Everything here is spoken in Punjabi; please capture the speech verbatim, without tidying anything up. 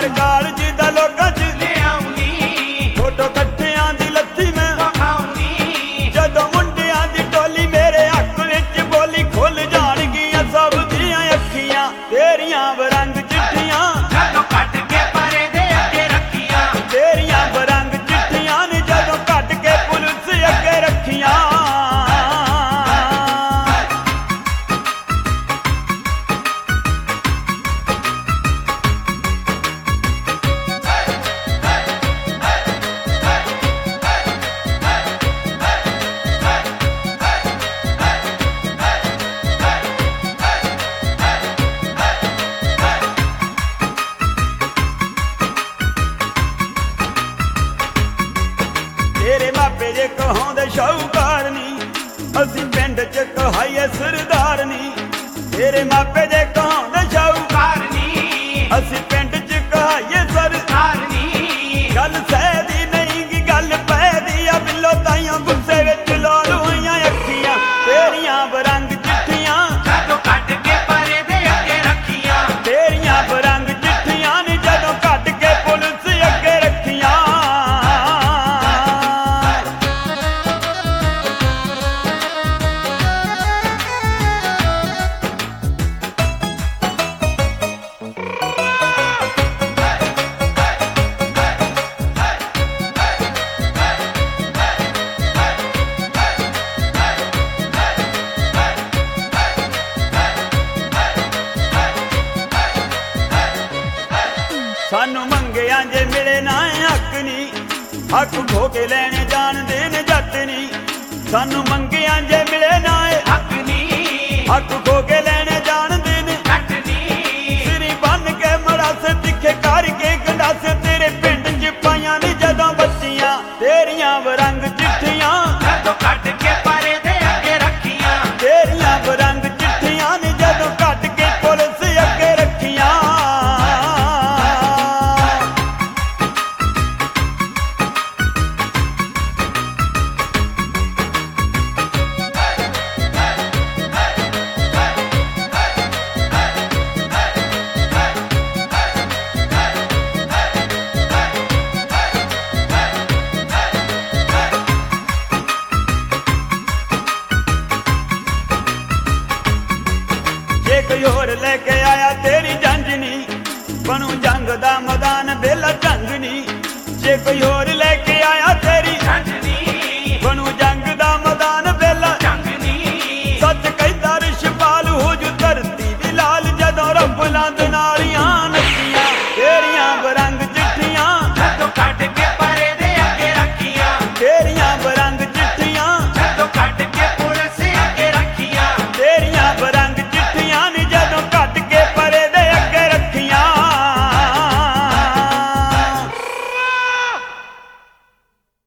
ਹਰ ਕਾਲਜ ਦਾ ਲੋਕਾਂ ਚ ਲਿਆਉਣੀ ਫੋਟੋ ਇਕੱਠਿਆਂ ਦੀ ਲੱਥੀ ਮੈਂ ਵਿਖਾਉਣੀ। ਜਦੋਂ ਮੁੰਡਿਆਂ ਦੀ ਟੋਲੀ ਮੇਰੇ ਹੱਕ ਵਿੱਚ ਬੋਲੀ ਖੁੱਲ ਜਾਣਗੀਆਂ ਸਭ ਦੀਆਂ ਅੱਖੀਆਂ ਤੇਰੀਆਂ ਬਰੰਗ ਚਿੱਠੀਆਂ ਜਦੋਂ ਕੱਟ ਕੇ ਪਰੇ ਦੇ ਅੱਗੇ ਰੱਖੀਆਂ। ਤੇਰੀਆਂ ਬਰੰਗ ਚਿੱਠੀਆਂ ਨੇ ਜਦੋਂ ਕੱਟ ਕੇ ਪੁਲਿਸ ਅੱਗੇ ਰੱਖੀਆਂ। ਤੇਰੇ ਮਾਪੇ ਜੇ ਕਹਾਉਂਦੇ ਸ਼ਾਹੂਕਾਰ ਨੀ ਅਸੀਂ ਪਿੰਡ ਚ ਕਹਾਈਏ ਸਰਦਾਰ ਨੀ। ਤੇਰੇ ਮਾਪੇ ਜੇ ਕਹਾਉਂਦੇ ਸ਼ਾਹੂਕਾਰ ਕਾਰਨੀ ਅਸੀਂ ਪਿੰਡ ਚ ਕਹਾਈਏ ਸਰਦਾਰ। ਕਾਰਨੀ ਗੱਲ ਸਹਿਦੀ ਨਹੀਂ ਗੀ ਗੱਲ ਪੈਦੀ ਆ ਬਿੱਲੋ ਤਾਈਆਂ ਗੁੱਸੇ ਵਿੱਚ ਲਾਲ ਹੋਈਆਂ ਅੱਖੀਆਂ ਤੇਰੀਆਂ ਬਰੰਗ ਚਿੱਠੀਆਂ ਜਦੋਂ ਕੱਟ ਕੇ ਪਰੇ ਦੇ ਅੱਗੇ ਰੱਖੀਆਂ। ਤੇਰੀਆਂ ਬਰੰਗ ਚਿੱਠੀਆਂ ਨੇ ਜਦੋਂ ਕੱਟ ਕੇ ਪੁਲਿਸ ਅੱਗੇ ਰੱਖੀਆਂ। ਸਾਨੂੰ ਮੰਗਿਆ ਜੇ ਮਿਲੇ ਨਾ ਹੱਕ ਨੀ ਹੱਕ ਖੋ ਕੇ ਲੈਣੇ ਜਾਣਦੇ ਨੇ ਜੱਟ ਨੀ। ਸਾਨੂੰ ਮੰਗਿਆ ਜੇ ਮਿਲੇ ਨਾ ਹੱਕ ਨੀ ਹੱਕ ਖੋ ਕੇ ਲੈਣੇ ਜਾਣਦੇ ਨੇ। ਕੱਟ ਨੀ ਸਿਰੀ ਬੰਨ ਕੇ ਮੜਾਸੇ ਤਿੱਖੇ ਕਰਕੇ ਗੰਡਾਸੇ ਤੇਰੇ ਪਿੰਡ ਚ ਪਾਈਆਂ ਨੇ ਜਦੋਂ ਬੱਚੀਆਂ ਤੇਰੀਆਂ ਬਰੰਗ ਚਿੱਠੀਆਂ ਜਦੋਂ ਕੱਟ ਕੇ